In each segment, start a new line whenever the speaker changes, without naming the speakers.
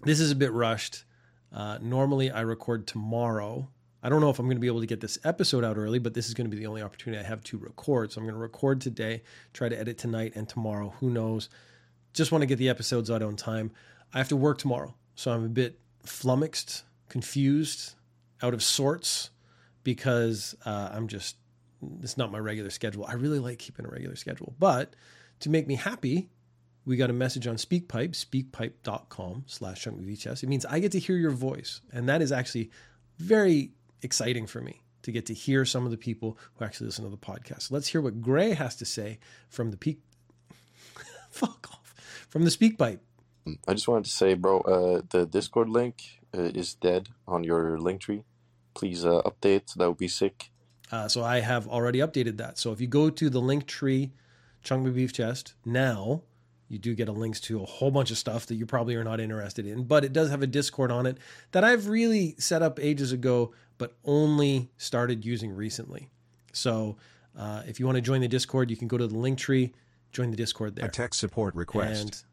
This is a bit rushed. Normally I record tomorrow. I don't know if I'm going to be able to get this episode out early, but this is going to be the only opportunity I have to record. So I'm going to record today, try to edit tonight and tomorrow. Who knows? Just want to get the episodes out on time. I have to work tomorrow. So I'm a bit flummoxed, confused, out of sorts because it's not my regular schedule. I really like keeping a regular schedule. But to make me happy, we got a message on SpeakPipe, speakpipe.com/chunkmoviechess. It means I get to hear your voice. And that is actually very exciting for me to get to hear some of the people who actually listen to the podcast. So let's hear what Gray has to say from the from the SpeakPipe.
I just wanted to say, bro, the Discord link is dead on your Linktree. Please update. That would be sick.
So I have already updated that. So if you go to the Linktree, Chunk My Beef Chest, now you do get a links to a whole bunch of stuff that you probably are not interested in, but it does have a Discord on it that I've really set up ages ago, but only started using recently. So if you want to join the Discord, you can go to the Linktree, join the Discord there.
A tech support request.
And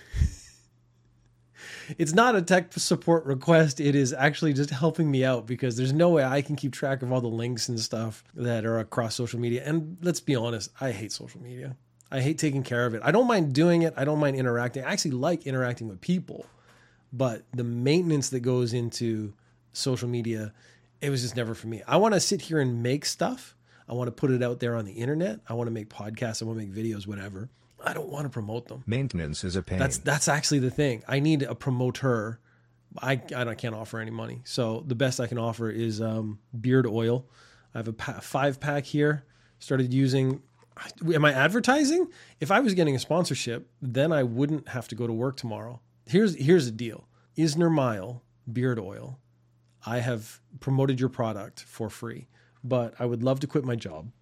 it's not a tech support request. It is actually just helping me out because there's no way I can keep track of all the links and stuff that are across social media. And let's be honest, I hate social media. I hate taking care of it. I don't mind doing it. I don't mind interacting. I actually like interacting with people, but the maintenance that goes into social media, it was just never for me. I want to sit here and make stuff. I want to put it out there on the internet. I want to make podcasts. I want to make videos, whatever. I don't want to promote them.
Maintenance is a pain.
That's actually the thing. I need a promoter. I can't offer any money. So the best I can offer is beard oil. I have a 5-pack here. Started using. Am I advertising? If I was getting a sponsorship, then I wouldn't have to go to work tomorrow. Here's the deal. Isner Mile beard oil. I have promoted your product for free, but I would love to quit my job.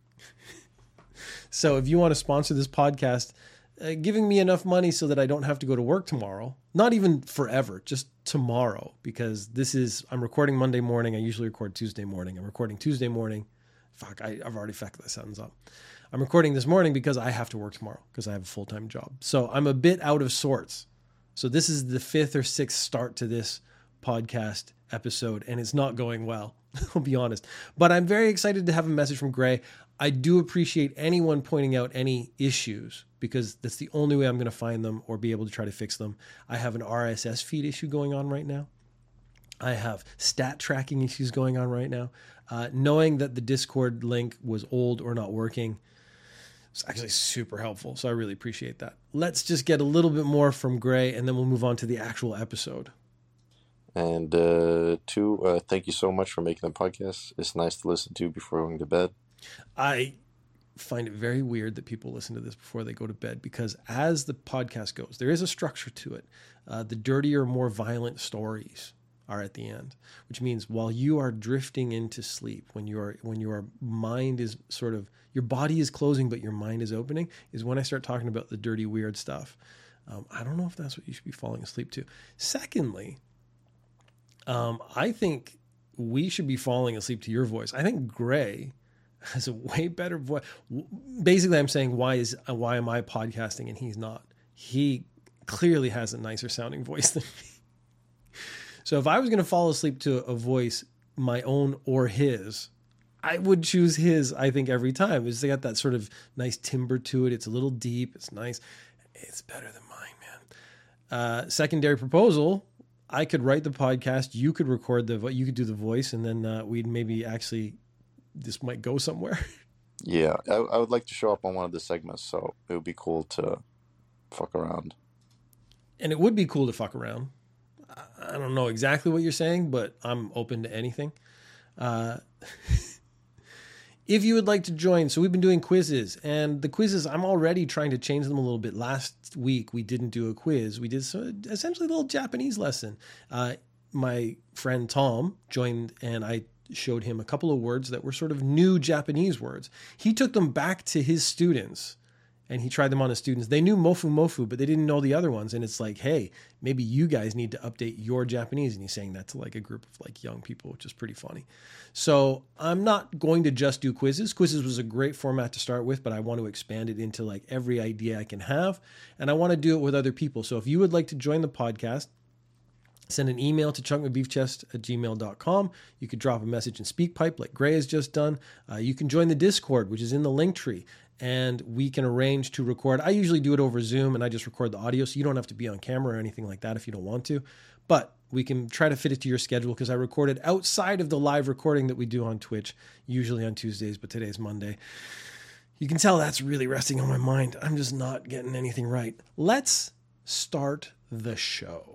So if you want to sponsor this podcast, giving me enough money so that I don't have to go to work tomorrow, not even forever, just tomorrow, because I'm recording Monday morning. I usually record Tuesday morning. I'm recording Tuesday morning. I've already fucked that sentence up. I'm recording this morning because I have to work tomorrow because I have a full-time job. So I'm a bit out of sorts. So this is the 5th or 6th start to this podcast episode, and it's not going well. I'll be honest. But I'm very excited to have a message from Gray. I do appreciate anyone pointing out any issues because that's the only way I'm going to find them or be able to try to fix them. I have an RSS feed issue going on right now. I have stat tracking issues going on right now. Knowing that the Discord link was old or not working, it's actually super helpful. So I really appreciate that. Let's just get a little bit more from Gray and then we'll move on to the actual episode.
And thank you so much for making the podcast. It's nice to listen to before going to bed.
I find it very weird that people listen to this before they go to bed because as the podcast goes, there is a structure to it. The dirtier, more violent stories are at the end, which means while you are drifting into sleep, when your mind is sort of, your body is closing, but your mind is opening, is when I start talking about the dirty, weird stuff. I don't know if that's what you should be falling asleep to. Secondly, I think we should be falling asleep to your voice. I think Gray has a way better voice. Basically, I'm saying, why am I podcasting and he's not? He clearly has a nicer sounding voice than me. So if I was going to fall asleep to a voice, my own or his, I would choose his, I think, every time. It's got that sort of nice timbre to it. It's a little deep. It's nice. It's better than mine, man. Secondary proposal. I could write the podcast. You could you could do the voice, and then we'd maybe actually, this might go somewhere.
Yeah, I would like to show up on one of the segments, so it would be cool to fuck around.
And it would be cool to fuck around. I don't know exactly what you're saying, but I'm open to anything. If you would like to join, so we've been doing quizzes, and the quizzes, I'm already trying to change them a little bit. Last week, we didn't do a quiz. We did essentially a little Japanese lesson. My friend Tom joined, and I showed him a couple of words that were sort of new Japanese words. He took them back to his students, and he tried them on his students. They knew mofu mofu, but they didn't know the other ones. And it's like, hey, maybe you guys need to update your Japanese. And he's saying that to like a group of like young people, which is pretty funny. So I'm not going to just do quizzes. Quizzes was a great format to start with, but I want to expand it into like every idea I can have. And I want to do it with other people. So if you would like to join the podcast, Send an email to chunkmybeefchest@gmail.com. You could drop a message in SpeakPipe like Gray has just done. You can join the Discord, which is in the link tree, and we can arrange to record. I usually do it over Zoom, and I just record the audio, so you don't have to be on camera or anything like that if you don't want to. But we can try to fit it to your schedule because I recorded outside of the live recording that we do on Twitch, usually on Tuesdays, but today's Monday. You can tell that's really resting on my mind. I'm just not getting anything right. Let's start the show.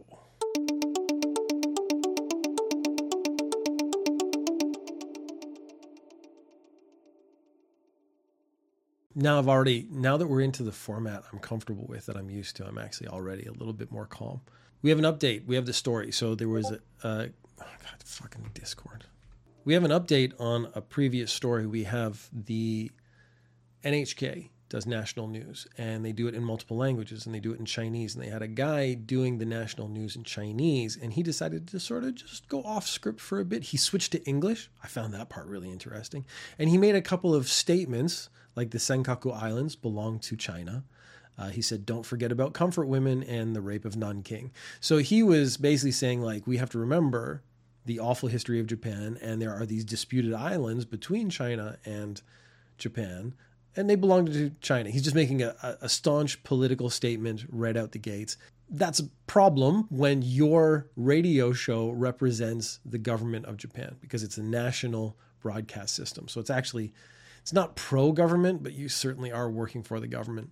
Now that we're into the format I'm comfortable with, that I'm used to, I'm actually already a little bit more calm. We have an update. We have the story. So there was fucking Discord. We have an update on a previous story. We have the NHK does national news, and they do it in multiple languages, and they do it in Chinese. And they had a guy doing the national news in Chinese, and he decided to sort of just go off script for a bit. He switched to English. I found that part really interesting. And he made a couple of statements, like the Senkaku Islands belong to China. He said, don't forget about comfort women and the rape of Nanking. So he was basically saying, like, we have to remember the awful history of Japan, and there are these disputed islands between China and Japan, and they belong to China. He's just making a staunch political statement right out the gates. That's a problem when your radio show represents the government of Japan, because it's a national broadcast system. So it's not pro-government, but you certainly are working for the government.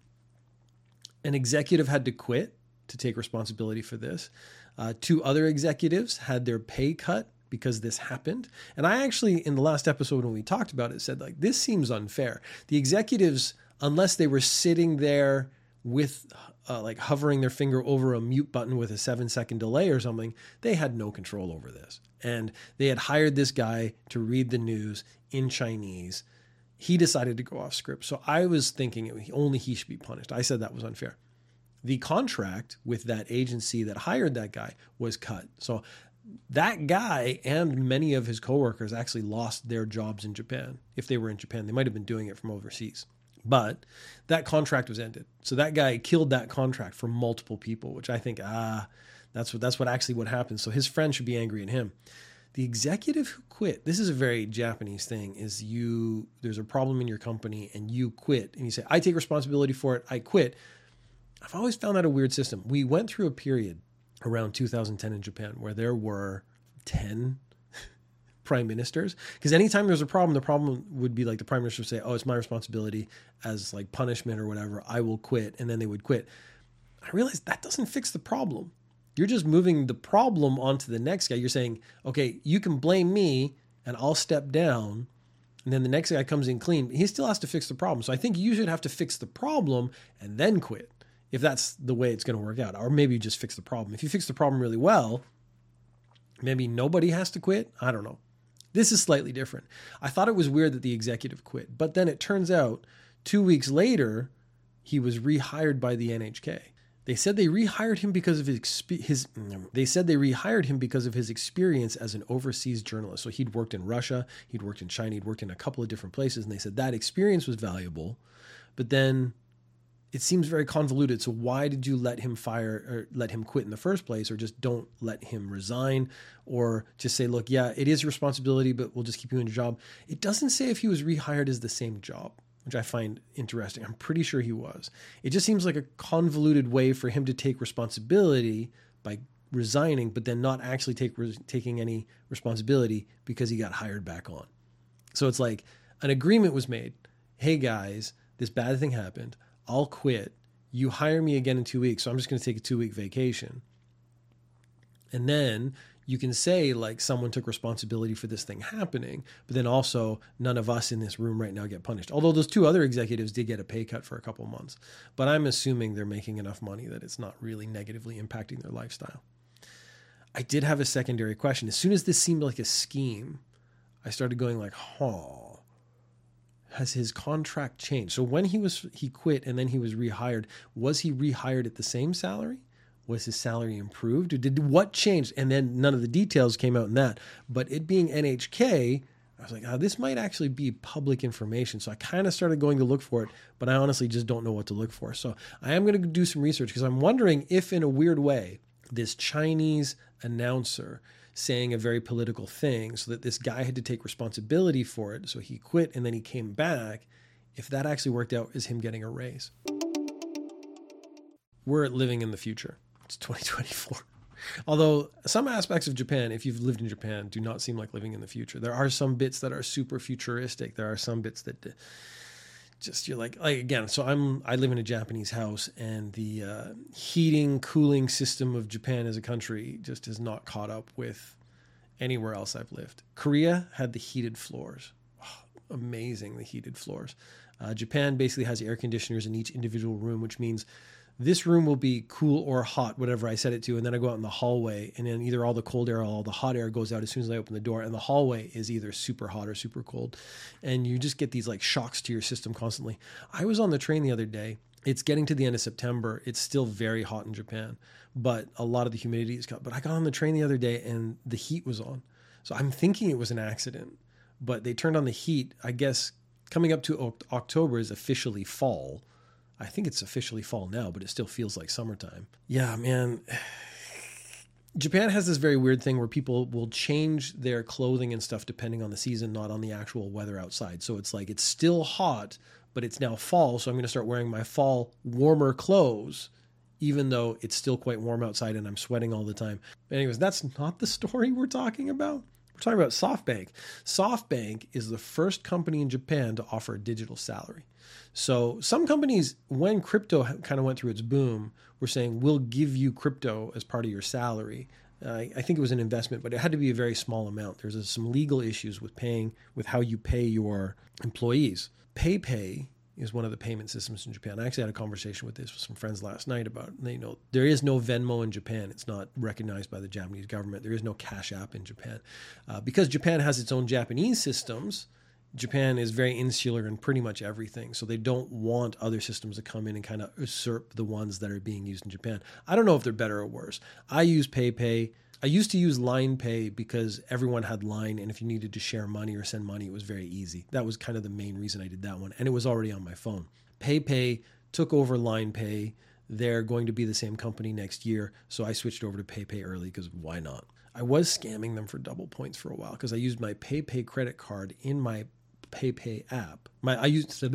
An executive had to quit to take responsibility for this. 2 other executives had their pay cut because this happened. And I actually, in the last episode when we talked about it, said, like, this seems unfair. The executives, unless they were sitting there with like hovering their finger over a mute button with a 7-second delay or something, they had no control over this. And they had hired this guy to read the news in Chinese. He decided to go off script. So I was thinking only he should be punished. I said that was unfair. The contract with that agency that hired that guy was cut. So that guy and many of his coworkers actually lost their jobs in Japan. If they were in Japan, they might have been doing it from overseas. But that contract was ended. So that guy killed that contract for multiple people, which I think, that's what happened. So his friend should be angry at him. The executive who quit, this is a very Japanese thing, is there's a problem in your company and you quit and you say, I take responsibility for it, I quit. I've always found that a weird system. We went through a period around 2010 in Japan where there were 10 prime ministers. Because anytime there's a problem, the problem would be like the prime minister would say, oh, it's my responsibility as like punishment or whatever, I will quit. And then they would quit. I realized that doesn't fix the problem. You're just moving the problem onto the next guy. You're saying, okay, you can blame me and I'll step down. And then the next guy comes in clean. He still has to fix the problem. So I think you should have to fix the problem and then quit, if that's the way it's going to work out. Or maybe you just fix the problem. If you fix the problem really well, maybe nobody has to quit. I don't know. This is slightly different. I thought it was weird that the executive quit. But then it turns out 2 weeks later, he was rehired by the NHK. They said they rehired him because of his experience as an overseas journalist. So he'd worked in Russia, he'd worked in China, he'd worked in a couple of different places, and they said that experience was valuable. But then it seems very convoluted. So why did you let him quit in the first place, or just don't let him resign, or just say, look, yeah, it is your responsibility, but we'll just keep you in your job. It doesn't say if he was rehired as the same job, which I find interesting. I'm pretty sure he was. It just seems like a convoluted way for him to take responsibility by resigning, but then not actually taking any responsibility because he got hired back on. So it's like an agreement was made. Hey guys, this bad thing happened. I'll quit. You hire me again in 2 weeks. So I'm just going to take a 2-week vacation. And then you can say, like, someone took responsibility for this thing happening, but then also none of us in this room right now get punished. Although those 2 other executives did get a pay cut for a couple months, but I'm assuming they're making enough money that it's not really negatively impacting their lifestyle. I did have a secondary question. As soon as this seemed like a scheme, I started going like, has his contract changed? So when he quit and then he was rehired, was he rehired at the same salary? Was his salary improved? Or what changed? And then none of the details came out in that. But it being NHK, I was like, this might actually be public information. So I kind of started going to look for it, but I honestly just don't know what to look for. So I am going to do some research because I'm wondering if, in a weird way, this Chinese announcer saying a very political thing so that this guy had to take responsibility for it. So he quit and then he came back. If that actually worked out as him getting a raise. We're living in the future. It's 2024. Although some aspects of Japan, if you've lived in Japan, do not seem like living in the future. There are some bits that are super futuristic. There are some bits that just you're like again. So I live in a Japanese house, and the heating, cooling system of Japan as a country just is not caught up with anywhere else I've lived. Korea had the heated floors. Oh, amazing, the heated floors. Japan basically has air conditioners in each individual room, which means this room will be cool or hot, whatever I set it to. And then I go out in the hallway, and then either all the cold air or all the hot air goes out as soon as I open the door. And the hallway is either super hot or super cold. And you just get these like shocks to your system constantly. I was on the train the other day. It's getting to the end of September. It's still very hot in Japan, but a lot of the humidity is cut. But I got on the train the other day and the heat was on. So I'm thinking it was an accident, but they turned on the heat. I guess coming up to October is officially fall. I think it's officially fall now, but it still feels like summertime. Yeah, man. Japan has this very weird thing where people will change their clothing and stuff depending on the season, not on the actual weather outside. So it's like it's still hot, but it's now fall. So I'm going to start wearing my fall warmer clothes, even though it's still quite warm outside and I'm sweating all the time. But anyways, that's not the story we're talking about. We're talking about SoftBank. SoftBank is the first company in Japan to offer a digital salary. So some companies, when crypto kind of went through its boom, were saying, we'll give you crypto as part of your salary. I think it was an investment, but it had to be a very small amount. There's some legal issues with how you pay your employees. PayPay is one of the payment systems in Japan. I actually had a conversation with some friends last night about, there is no Venmo in Japan. It's not recognized by the Japanese government. There is no Cash App in Japan. Because Japan has its own Japanese systems, Japan is very insular in pretty much everything. So they don't want other systems to come in and kind of usurp the ones that are being used in Japan. I don't know if they're better or worse. I use PayPay. I used to use Line Pay because everyone had Line, and if you needed to share money or send money, it was very easy. That was kind of the main reason I did that one, and it was already on my phone. PayPay took over Line Pay. They're going to be the same company next year, so I switched over to PayPay early because why not? I was scamming them for double points for a while because I used my PayPay credit card in my PayPay app. I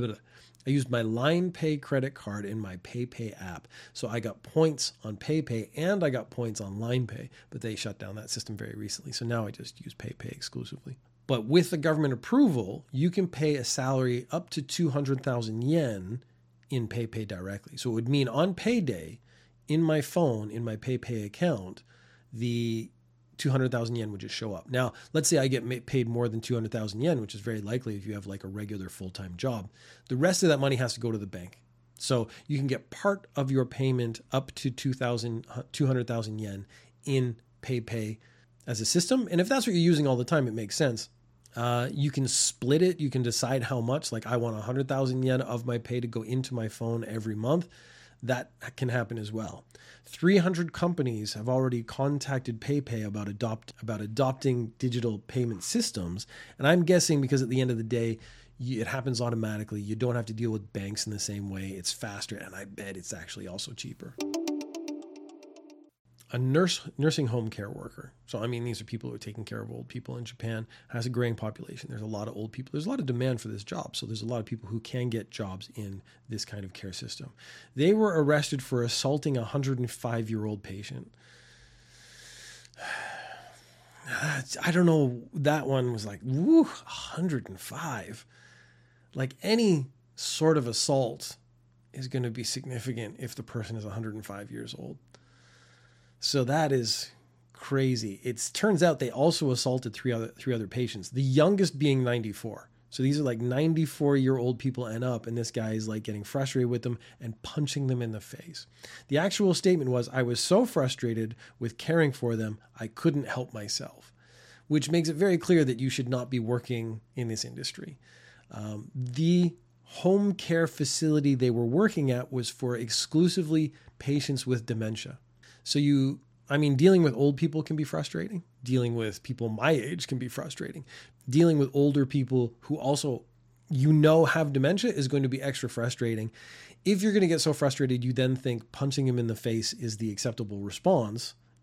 used my Line Pay credit card in my PayPay app. So I got points on PayPay and I got points on Line Pay, but they shut down that system very recently. So now I just use PayPay exclusively. But with the government approval, you can pay a salary up to 200,000 yen in PayPay directly. So it would mean on payday, in my phone, in my PayPay account, the 200,000 yen would just show up. Now, let's say I get paid more than 200,000 yen, which is very likely if you have like a regular full-time job. The rest of that money has to go to the bank. So you can get part of your payment up to 200,000 yen in PayPay as a system. And if that's what you're using all the time, it makes sense. You can split it. You can decide how much, like I want 100,000 yen of my pay to go into my phone every month. That can happen as well. 300 companies have already contacted PayPay about adopting digital payment systems. And I'm guessing because at the end of the day, it happens automatically. You don't have to deal with banks in the same way. It's faster, and I bet it's actually also cheaper. A nursing home care worker. So, I mean, these are people who are taking care of old people in Japan. Has a growing population. There's a lot of old people. There's a lot of demand for this job. So there's a lot of people who can get jobs in this kind of care system. They were arrested for assaulting a 105-year-old patient. I don't know. That one was like, woo, 105. Like any sort of assault is going to be significant if the person is 105 years old. So that is crazy. It turns out they also assaulted three other patients, the youngest being 94. So these are like 94-year-old people and up, and this guy is like getting frustrated with them and punching them in the face. The actual statement was, I was so frustrated with caring for them, I couldn't help myself, which makes it very clear that you should not be working in this industry. The home care facility they were working at was for exclusively patients with dementia. So dealing with old people can be frustrating. Dealing with people my age can be frustrating. Dealing with older people who also, have dementia is going to be extra frustrating. If you're going to get so frustrated, you then think punching him in the face is the acceptable response.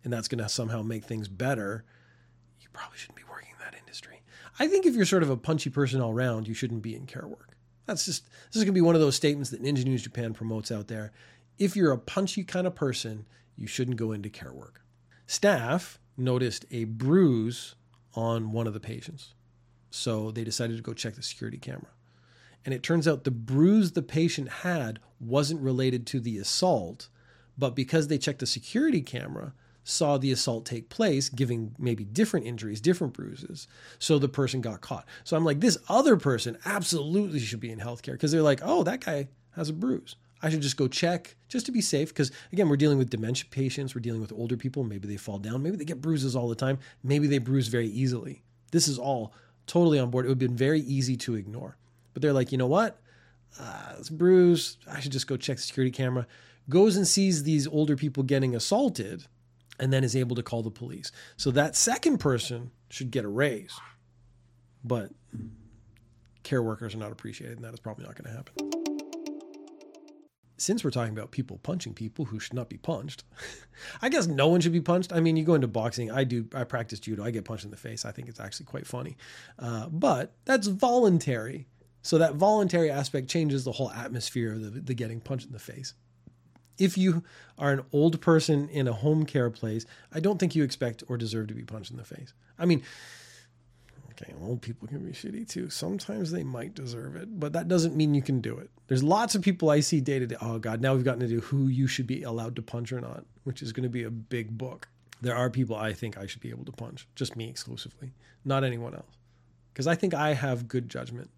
and that's going to somehow make things better, you probably shouldn't be working in that industry. I think if you're sort of a punchy person all around, you shouldn't be in care work. This is going to be one of those statements that Ninja News Japan promotes out there. If you're a punchy kind of person, you shouldn't go into care work. Staff noticed a bruise on one of the patients, so they decided to go check the security camera. And it turns out the bruise the patient had wasn't related to the assault, but because they checked the security camera, saw the assault take place, giving maybe different injuries, different bruises. So the person got caught. So I'm like, this other person absolutely should be in healthcare, because they're like, oh, that guy has a bruise. I should just go check just to be safe. Because again, we're dealing with dementia patients. We're dealing with older people. Maybe they fall down. Maybe they get bruises all the time. Maybe they bruise very easily. This is all totally on board. It would have been very easy to ignore. But they're like, you know what? It's a bruise. I should just go check the security camera. Goes and sees these older people getting assaulted, and then is able to call the police. So that second person should get a raise. But care workers are not appreciated, and that is probably not going to happen. Since we're talking about people punching people who should not be punched, I guess no one should be punched. I mean, you go into boxing. I practice judo. I get punched in the face. I think it's actually quite funny. But that's voluntary. So that voluntary aspect changes the whole atmosphere of the getting punched in the face. If you are an old person in a home care place, I don't think you expect or deserve to be punched in the face. I mean, okay, old people can be shitty too. Sometimes they might deserve it, but that doesn't mean you can do it. There's lots of people I see day to day. Oh God, now we've gotten to do who you should be allowed to punch or not, which is going to be a big book. There are people I think I should be able to punch, just me exclusively, not anyone else, because I think I have good judgment.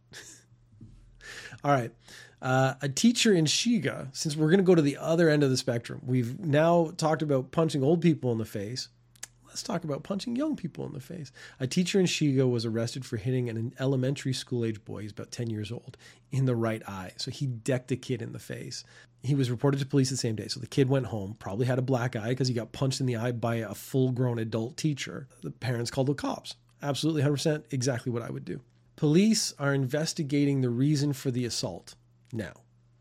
All right. A teacher in Shiga, since we're going to go to the other end of the spectrum, we've now talked about punching old people in the face. Let's talk about punching young people in the face. A teacher in Shiga was arrested for hitting an elementary school age boy, he's about 10 years old, in the right eye. So he decked a kid in the face. He was reported to police the same day. So the kid went home, probably had a black eye because he got punched in the eye by a full-grown adult teacher. The parents called the cops. Absolutely 100% exactly what I would do. Police are investigating the reason for the assault. Now,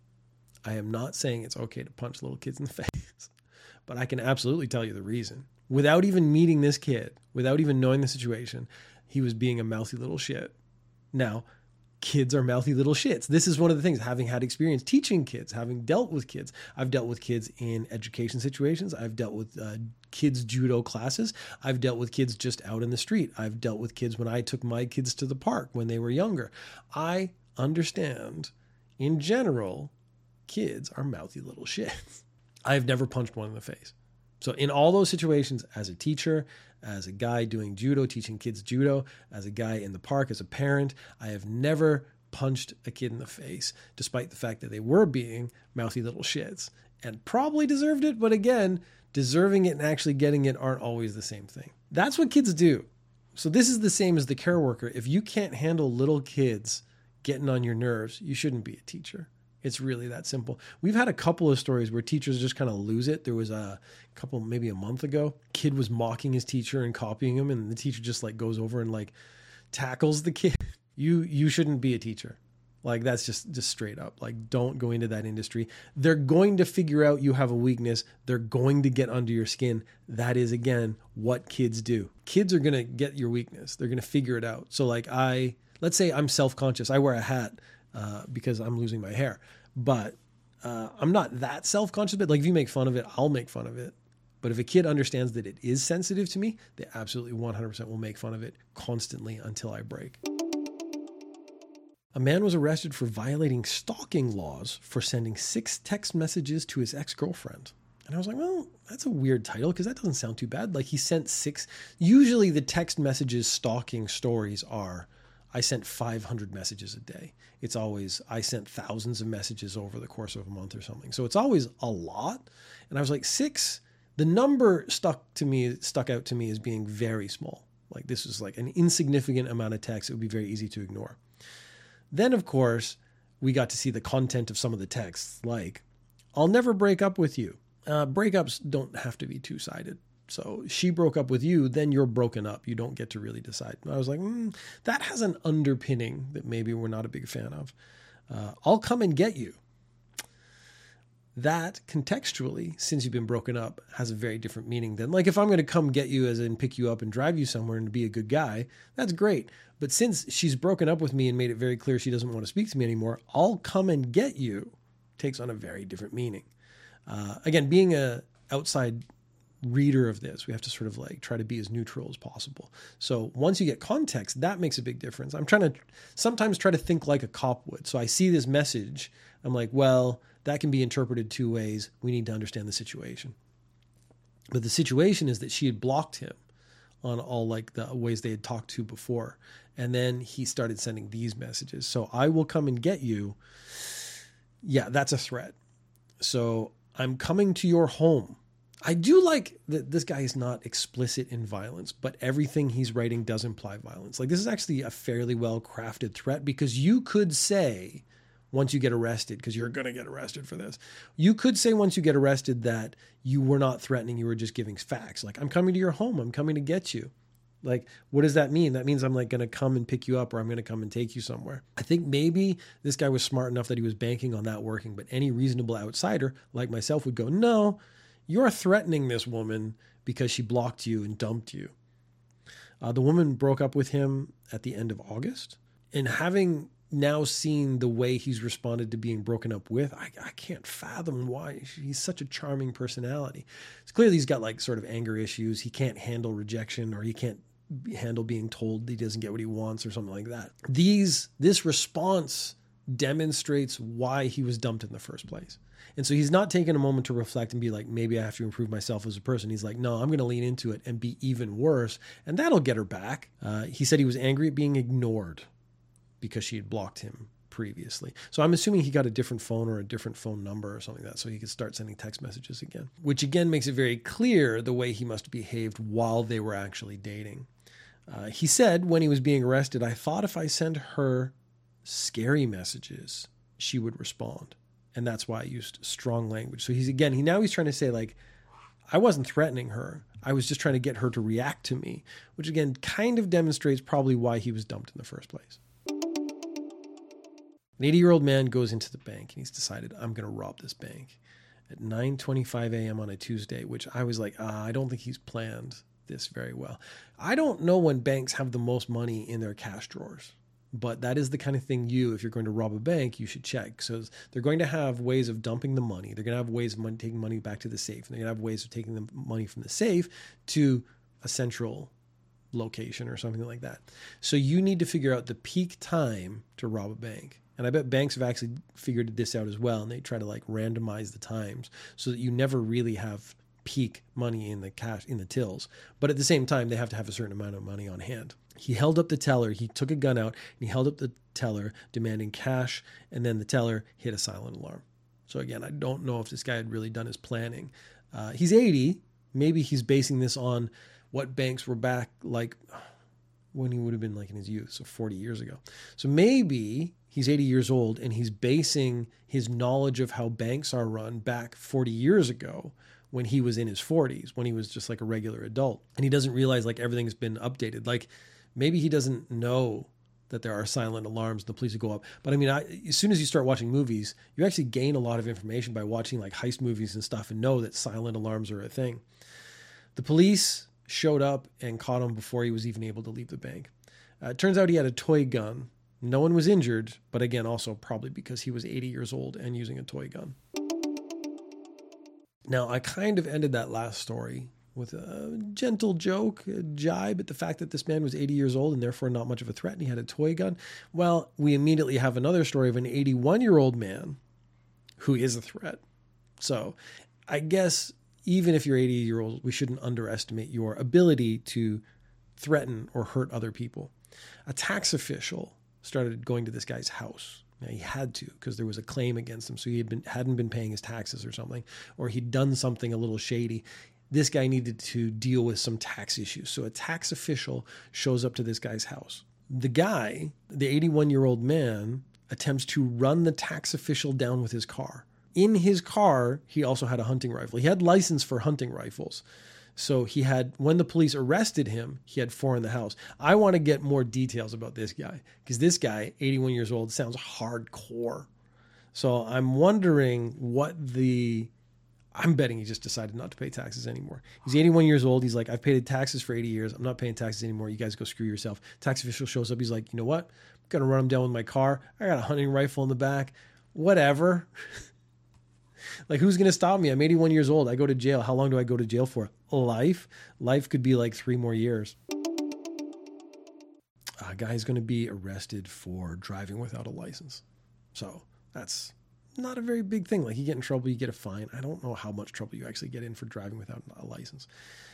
I am not saying it's okay to punch little kids in the face, but I can absolutely tell you the reason. Without even meeting this kid, without even knowing the situation, he was being a mouthy little shit. Now, kids are mouthy little shits. This is one of the things, having had experience teaching kids, having dealt with kids. I've dealt with kids in education situations. I've dealt with kids' judo classes. I've dealt with kids just out in the street. I've dealt with kids when I took my kids to the park when they were younger. I understand, in general, kids are mouthy little shits. I've never punched one in the face. So in all those situations, as a teacher, as a guy doing judo, teaching kids judo, as a guy in the park, as a parent, I have never punched a kid in the face, despite the fact that they were being mouthy little shits and probably deserved it. But again, deserving it and actually getting it aren't always the same thing. That's what kids do. So this is the same as the care worker. If you can't handle little kids getting on your nerves, you shouldn't be a teacher. It's really that simple. We've had a couple of stories where teachers just kind of lose it. There was a couple, maybe a month ago, kid was mocking his teacher and copying him, and the teacher just like goes over and like tackles the kid. You shouldn't be a teacher. Like that's just straight up. Like don't go into that industry. They're going to figure out you have a weakness. They're going to get under your skin. That is again what kids do. Kids are going to get your weakness. They're going to figure it out. So like let's say I'm self-conscious. I wear a hat because I'm losing my hair. But I'm not that self-conscious. But like if you make fun of it, I'll make fun of it. But if a kid understands that it is sensitive to me, they absolutely 100% will make fun of it constantly until I break. A man was arrested for violating stalking laws for sending 6 text messages to his ex-girlfriend. And I was like, well, that's a weird title because that doesn't sound too bad. Like he sent 6. Usually the text messages stalking stories are, I sent 500 messages a day. It's always, I sent thousands of messages over the course of a month or something. So it's always a lot. And I was like, 6, the number stuck out to me as being very small. Like this was like an insignificant amount of text. It would be very easy to ignore. Then, of course, we got to see the content of some of the texts, like, I'll never break up with you. Breakups don't have to be two-sided. So she broke up with you, then you're broken up. You don't get to really decide. And I was like, that has an underpinning that maybe we're not a big fan of. I'll come and get you. that contextually, since you've been broken up, has a very different meaning than like if I'm going to come get you as in pick you up and drive you somewhere and be a good guy, that's great. But since she's broken up with me and made it very clear she doesn't want to speak to me anymore, I'll come and get you takes on a very different meaning. Again, being a outside reader of this, we have to sort of like try to be as neutral as possible. So once you get context, that makes a big difference. I'm trying to sometimes try to think like a cop would. So I see this message. I'm like, well, that can be interpreted two ways. We need to understand the situation. But the situation is that she had blocked him on all like the ways they had talked to before. And then he started sending these messages. So I will come and get you. Yeah, that's a threat. So I'm coming to your home. I do like that this guy is not explicit in violence, but everything he's writing does imply violence. Like this is actually a fairly well crafted threat because you could say once you get arrested, because you're going to get arrested for this, you could say once you get arrested that you were not threatening, you were just giving facts. Like, I'm coming to your home. I'm coming to get you. Like, what does that mean? That means I'm like going to come and pick you up or I'm going to come and take you somewhere. I think maybe this guy was smart enough that he was banking on that working, but any reasonable outsider like myself would go, no, you're threatening this woman because she blocked you and dumped you. The woman broke up with him at the end of August. And having now seen the way he's responded to being broken up with, I can't fathom why. He's such a charming personality. It's clearly he's got like sort of anger issues. He can't handle rejection or he can't handle being told he doesn't get what he wants or something like that. This response demonstrates why he was dumped in the first place. And so he's not taking a moment to reflect and be like, maybe I have to improve myself as a person. He's like, no, I'm going to lean into it and be even worse. And that'll get her back. He said he was angry at being ignored because she had blocked him previously. So I'm assuming he got a different phone or a different phone number or something like that so he could start sending text messages again, which again makes it very clear the way he must have behaved while they were actually dating. He said when he was being arrested, I thought if I sent her scary messages, she would respond. And that's why I used strong language. So he's trying to say like, I wasn't threatening her. I was just trying to get her to react to me, which again, kind of demonstrates probably why he was dumped in the first place. An 80-year-old man goes into the bank and he's decided, I'm going to rob this bank at 9:25 a.m. on a Tuesday, which I was like, I don't think he's planned this very well. I don't know when banks have the most money in their cash drawers. But that is the kind of thing if you're going to rob a bank, you should check. So they're going to have ways of dumping the money. They're going to have ways of taking money back to the safe. And they're going to have ways of taking the money from the safe to a central location or something like that. So you need to figure out the peak time to rob a bank. And I bet banks have actually figured this out as well. And they try to like randomize the times so that you never really have peak money in the cash, in the tills. But at the same time, they have to have a certain amount of money on hand. He held up the teller. He took a gun out and he held up the teller demanding cash. And then the teller hit a silent alarm. So again, I don't know if this guy had really done his planning. He's 80. Maybe he's basing this on what banks were back like when he would have been like in his youth. So 40 years ago. So maybe he's 80 years old and he's basing his knowledge of how banks are run back 40 years ago when he was in his 40s, when he was just like a regular adult. And he doesn't realize like everything's been updated. Like, maybe he doesn't know that there are silent alarms and the police would go up. But I mean, as soon as you start watching movies, you actually gain a lot of information by watching like heist movies and stuff and know that silent alarms are a thing. The police showed up and caught him before he was even able to leave the bank. It turns out he had a toy gun. No one was injured, but again, also probably because he was 80 years old and using a toy gun. Now, I kind of ended that last story with a gentle joke, a jibe at the fact that this man was 80 years old and therefore not much of a threat and he had a toy gun. Well, we immediately have another story of an 81-year-old man who is a threat. So I guess even if you're 80-year-old, we shouldn't underestimate your ability to threaten or hurt other people. A tax official started going to this guy's house. Now, he had to because there was a claim against him. So he hadn't been paying his taxes or something, or he'd done something a little shady. This guy needed to deal with some tax issues. So a tax official shows up to this guy's house. The guy, the 81-year-old man, attempts to run the tax official down with his car. In his car, he also had a hunting rifle. He had license for hunting rifles. So he had, when the police arrested him, he had 4 in the house. I want to get more details about this guy because this guy, 81 years old, sounds hardcore. So I'm wondering I'm betting he just decided not to pay taxes anymore. He's 81 years old. He's like, I've paid taxes for 80 years. I'm not paying taxes anymore. You guys go screw yourself. Tax official shows up. He's like, you know what? I'm going to run him down with my car. I got a hunting rifle in the back. Whatever. Like, who's going to stop me? I'm 81 years old. I go to jail. How long do I go to jail for? Life? Life could be like 3 more years. A guy's going to be arrested for driving without a license. So that's not a very big thing. Like, you get in trouble, you get a fine. I don't know how much trouble you actually get in for driving without a license.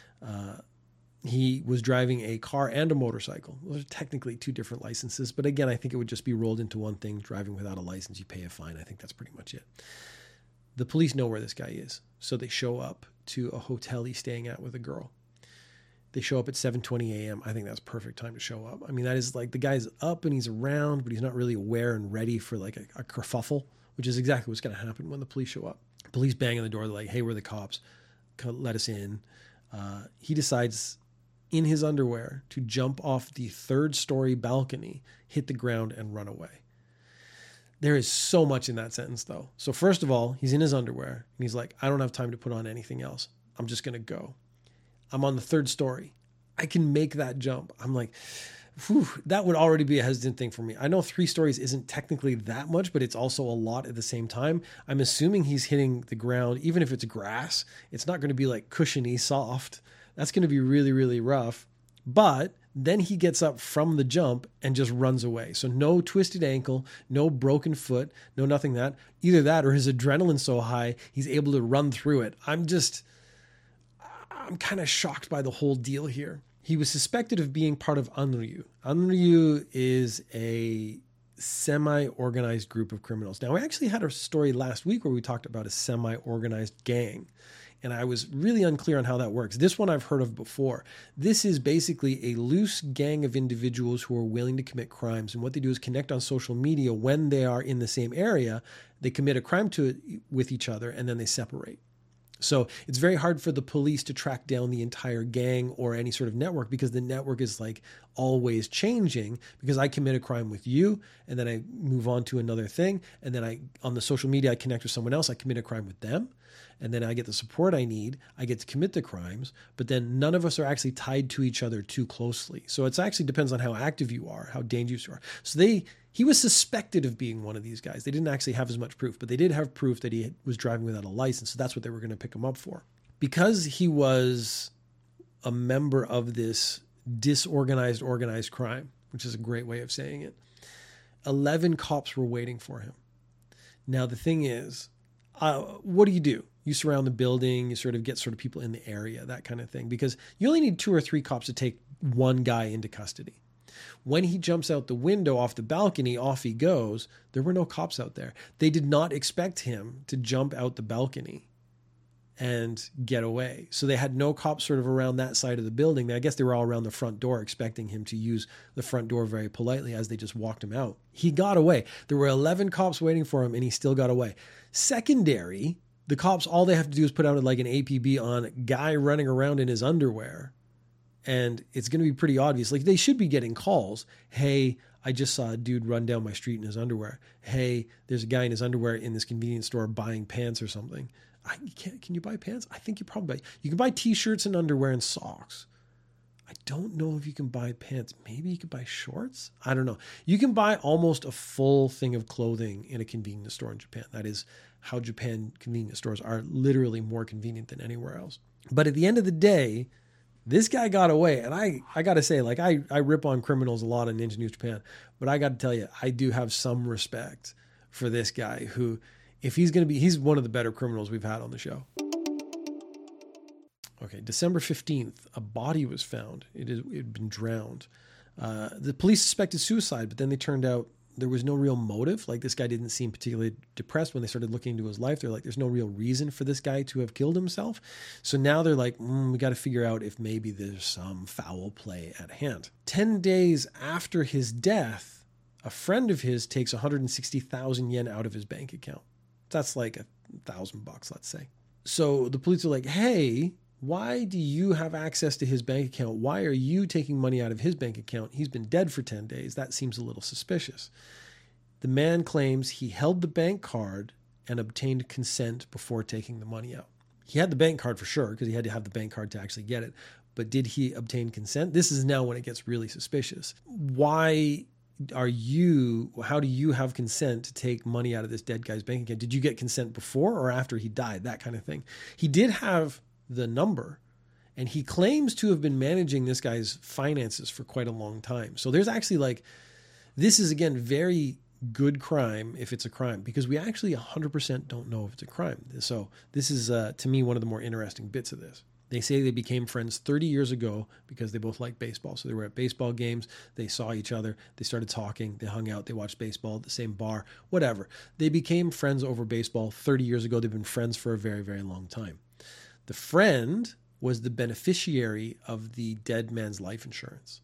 He was driving a car and a motorcycle. Those are technically 2 different licenses. But again, I think it would just be rolled into one thing. Driving without a license, you pay a fine. I think that's pretty much it. The police know where this guy is. So they show up to a hotel he's staying at with a girl. They show up at 7:20 a.m. I think that's perfect time to show up. I mean, that is like, the guy's up and he's around, but he's not really aware and ready for like a kerfuffle, which is exactly what's going to happen when the police show up. Police bang on the door. They're like, hey, we're the cops. Let us in. He decides in his underwear to jump off the 3rd-story balcony, hit the ground, and run away. There is so much in that sentence, though. So first of all, he's in his underwear, and he's like, I don't have time to put on anything else. I'm just going to go. I'm on the 3rd story. I can make that jump. I'm like, whew, that would already be a hesitant thing for me. I know 3 stories isn't technically that much, but it's also a lot at the same time. I'm assuming he's hitting the ground, even if it's grass, it's not going to be like cushiony soft. That's going to be really, really rough. But then he gets up from the jump and just runs away. So no twisted ankle, no broken foot, no nothing that. Either that or his adrenaline's so high, he's able to run through it. I'm kind of shocked by the whole deal here. He was suspected of being part of Anryu. Anryu is a semi-organized group of criminals. Now, we actually had a story last week where we talked about a semi-organized gang, and I was really unclear on how that works. This one I've heard of before. This is basically a loose gang of individuals who are willing to commit crimes, and what they do is connect on social media when they are in the same area. They commit a crime with each other, and then they separate. So it's very hard for the police to track down the entire gang or any sort of network, because the network is like always changing, because I commit a crime with you and then I move on to another thing. And then on the social media, I connect with someone else. I commit a crime with them. And then I get the support I need. I get to commit the crimes, but then none of us are actually tied to each other too closely. So it actually depends on how active you are, how dangerous you are. So he was suspected of being one of these guys. They didn't actually have as much proof, but they did have proof that he was driving without a license. So that's what they were going to pick him up for. Because he was a member of this organized crime, which is a great way of saying it, 11 cops were waiting for him. Now, the thing is, what do? You surround the building, you sort of get people in the area, that kind of thing, because you only need 2 or 3 cops to take one guy into custody. When he jumps out the window off the balcony, off he goes. There were no cops out there. They did not expect him to jump out the balcony and get away. So they had no cops sort of around that side of the building. I guess they were all around the front door expecting him to use the front door very politely as they just walked him out. He got away. There were 11 cops waiting for him and he still got away. Secondary, the cops, all they have to do is put out like an APB on guy running around in his underwear. And it's going to be pretty obvious. Like, they should be getting calls. Hey, I just saw a dude run down my street in his underwear. Hey, there's a guy in his underwear in this convenience store buying pants or something. Can you buy pants? I think you probably you can buy t-shirts and underwear and socks. I don't know if you can buy pants. Maybe you could buy shorts. I don't know. You can buy almost a full thing of clothing in a convenience store in Japan. That is how Japan convenience stores are literally more convenient than anywhere else. But at the end of the day, this guy got away. And I got to say, like, I rip on criminals a lot on Ninja News Japan, but I got to tell you, I do have some respect for this guy who, if he's one of the better criminals we've had on the show. Okay, December 15th, a body was found. It had been drowned. The police suspected suicide, but then they turned out there was no real motive. Like, this guy didn't seem particularly depressed when they started looking into his life. They're like, there's no real reason for this guy to have killed himself. So now they're like, we got to figure out if maybe there's some foul play at hand. 10 days after his death, a friend of his takes 160,000 yen out of his bank account. That's like $1,000, let's say. So the police are like, hey, why do you have access to his bank account? Why are you taking money out of his bank account? He's been dead for 10 days. That seems a little suspicious. The man claims he held the bank card and obtained consent before taking the money out. He had the bank card for sure because he had to have the bank card to actually get it. But did he obtain consent? This is now when it gets really suspicious. How do you have consent to take money out of this dead guy's bank account? Did you get consent before or after he died? That kind of thing. He did have the number, and he claims to have been managing this guy's finances for quite a long time. So there's actually this is again very good crime if it's a crime, because we actually 100% don't know if it's a crime. So this is to me one of the more interesting bits of this. They say they became friends 30 years ago because they both liked baseball. So they were at baseball games. They saw each other. They started talking. They hung out. They watched baseball at the same bar, whatever. They became friends over baseball 30 years ago. They've been friends for a very, very long time. The friend was the beneficiary of the dead man's life insurance.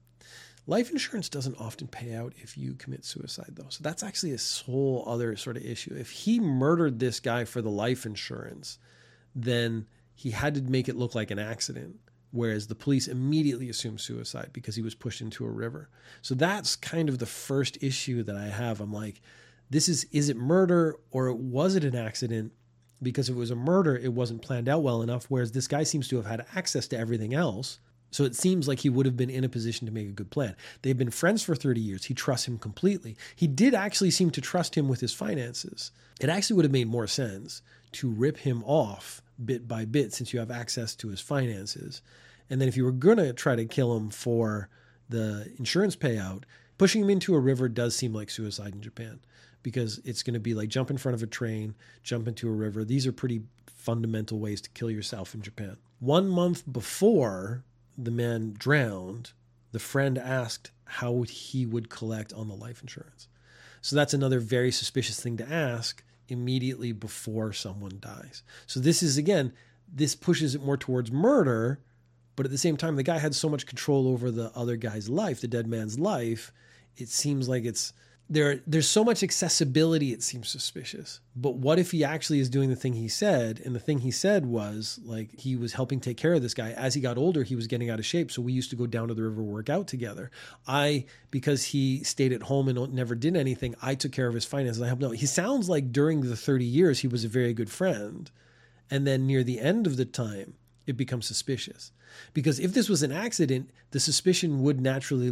Life insurance doesn't often pay out if you commit suicide, though. So that's actually a whole other sort of issue. If he murdered this guy for the life insurance, then he had to make it look like an accident, whereas the police immediately assumed suicide because he was pushed into a river. So that's kind of the first issue that I have. I'm like, is it murder or was it an accident? Because if it was a murder, it wasn't planned out well enough, whereas this guy seems to have had access to everything else. So it seems like he would have been in a position to make a good plan. They've been friends for 30 years. He trusts him completely. He did actually seem to trust him with his finances. It actually would have made more sense to rip him off bit by bit since you have access to his finances. And then if you were going to try to kill him for the insurance payout, pushing him into a river does seem like suicide in Japan, because it's going to be like jump in front of a train, jump into a river. These are pretty fundamental ways to kill yourself in Japan. 1 month before the man drowned, the friend asked how he would collect on the life insurance. So that's another very suspicious thing to ask immediately before someone dies. So this is, again, this pushes it more towards murder, but at the same time, the guy had so much control over the other guy's life, the dead man's life, it seems like there's so much accessibility, it seems suspicious. But what if he actually is doing the thing he said? And the thing he said was like he was helping take care of this guy. As he got older, he was getting out of shape. So we used to go down to the river, work out together. Because he stayed at home and never did anything, I took care of his finances. I helped him out. He sounds like during the 30 years, he was a very good friend. And then near the end of the time, it becomes suspicious. Because if this was an accident, the suspicion would naturally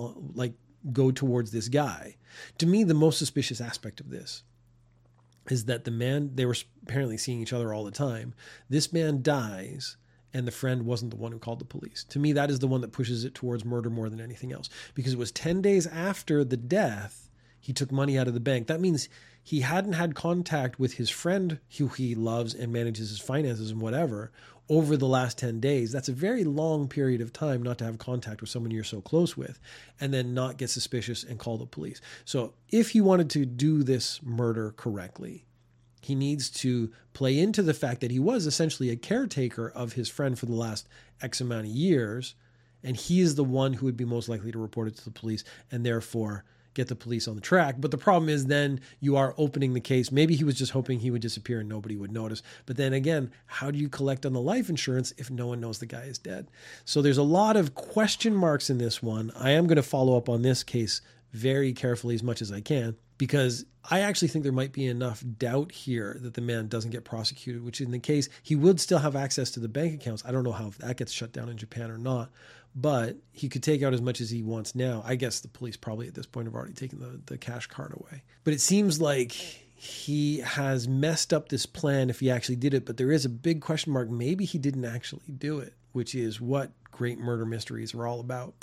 go towards this guy. To me, the most suspicious aspect of this is that the man, they were apparently seeing each other all the time. This man dies, and the friend wasn't the one who called the police. To me, that is the one that pushes it towards murder more than anything else, because it was 10 days after the death, he took money out of the bank. That means he hadn't had contact with his friend who he loves and manages his finances and whatever over the last 10 days. That's a very long period of time not to have contact with someone you're so close with and then not get suspicious and call the police. So if he wanted to do this murder correctly, he needs to play into the fact that he was essentially a caretaker of his friend for the last X amount of years, and he is the one who would be most likely to report it to the police and therefore get the police on the track. But the problem is then you are opening the case. Maybe he was just hoping he would disappear and nobody would notice. But then again, how do you collect on the life insurance if no one knows the guy is dead? So there's a lot of question marks in this one. I am going to follow up on this case very carefully as much as I can, because I actually think there might be enough doubt here that the man doesn't get prosecuted, which in the case, he would still have access to the bank accounts. I don't know how that gets shut down in Japan or not, but he could take out as much as he wants now. I guess the police probably at this point have already taken the cash card away. But it seems like he has messed up this plan if he actually did it, but there is a big question mark. Maybe he didn't actually do it, which is what great murder mysteries are all about.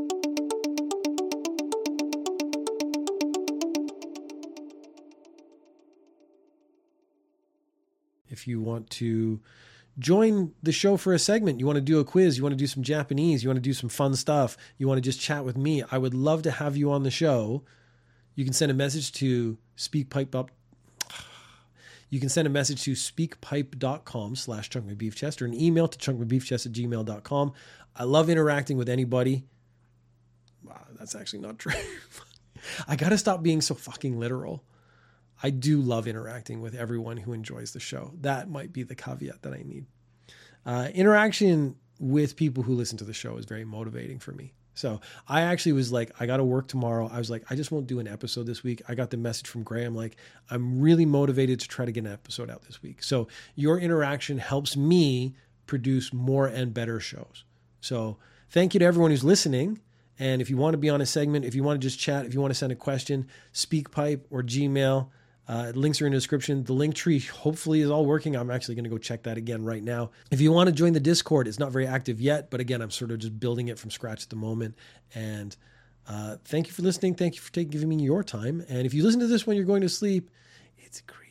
If you want to join the show for a segment, you want to do a quiz, you want to do some Japanese, you want to do some fun stuff, you want to just chat with me, I would love to have you on the show. You can send a message to SpeakPipe. You can send a message to speakpipe.com/chunkmybeefchest or an email to chunkmybeefchest@gmail.com. I love interacting with anybody. Wow, that's actually not true. I got to stop being so fucking literal. I do love interacting with everyone who enjoys the show. That might be the caveat that I need. Interaction with people who listen to the show is very motivating for me. So I actually was like, I got to work tomorrow. I was like, I just won't do an episode this week. I got the message from Graham, like, I'm really motivated to try to get an episode out this week. So your interaction helps me produce more and better shows. So thank you to everyone who's listening. And if you want to be on a segment, if you want to just chat, if you want to send a question, SpeakPipe or Gmail, links are in the description. The link tree hopefully is all working. I'm actually going to go check that again right now. If you want to join the Discord, it's not very active yet, but again, I'm sort of just building it from scratch at the moment. And thank you for listening. Thank you for giving me your time. And if you listen to this when you're going to sleep, it's great.